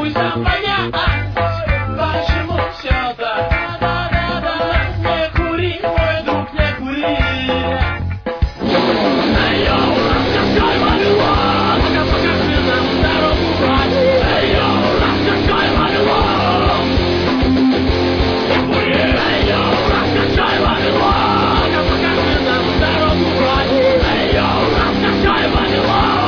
пусть нам понять, почему все так. Не кури, мой друг, не кури. Эй, йоу, раскачай Вавилон, покажи нам дорогу в рай. Эй, йоу, раскачай Вавилон. Не кури. Эй, йоу, раскачай Вавилон, покажи нам дорогу в рай. Эй, йоу, раскачай Вавилон.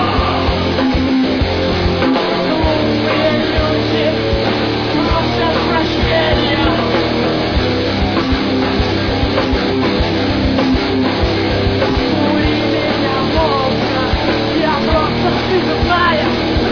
Глупые люди просят прощения. Кури меня молча, я просто сыграю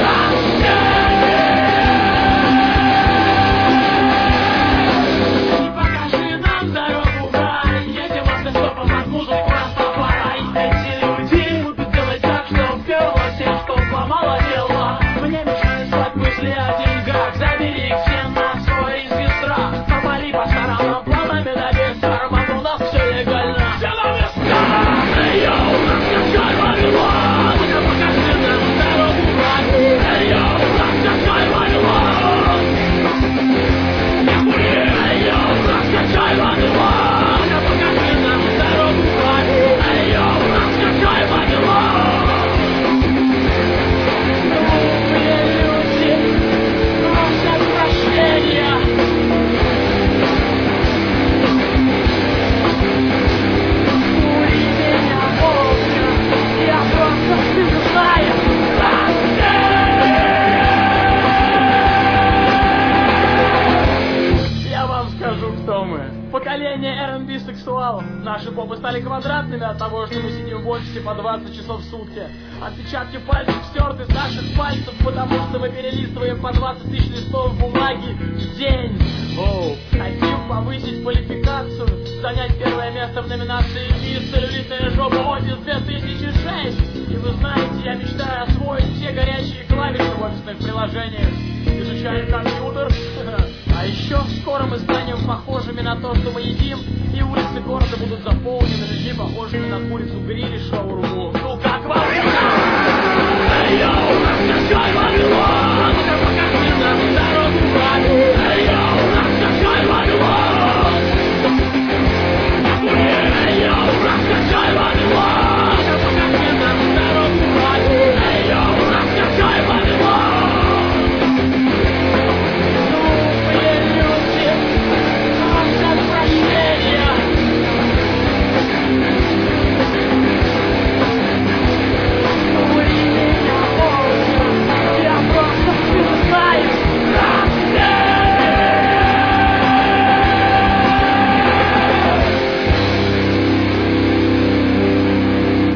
и покажи нам дорогу в рай. Едем автостопом под музыку Растафарай. Эти люди любят делать так, что вперло всем, что сломало дело. Мне мешает спать мысли о деньгах. Забери их все на свой регистра. Попали по сторонам планами на бестер. У нас все легально. Все на местах. Эй, йоу, раскачай Вавилон. Покажи нам дорогу в рай. Эй, йоу, раскачай Вавилон. Не кури. Эй, йоу, раскачай Вавилон. Покажи нам дорогу в рай. Эй, йоу, раскачай Вавилон. Глупые люди просят прощения. Кури меня молча, я просто сыграю. Я вам скажу, кто мы. Поколение R&B сексуалов. Наши попы стали квадратными от того, что мы сидим в офисе по 20 часов в сутки. Отпечатки пальцев стерты с наших пальцев, потому что мы перелистываем по 20 тысяч листов бумаги в день. Хотим повысить квалификацию, занять первое место в номинации «Мисс Целлюлитная жопа Офис 2006». И вы знаете, я мечтаю освоить все горячие клавиши в офисных приложениях. Изучаем компьютер. А еще скоро мы станем похожими на то, что мы едим, и улицы города будут заполнены людьми, похожими на курицу гриль и шаурму. Ну как вам? Эй, йоу, раскачай Вавилон.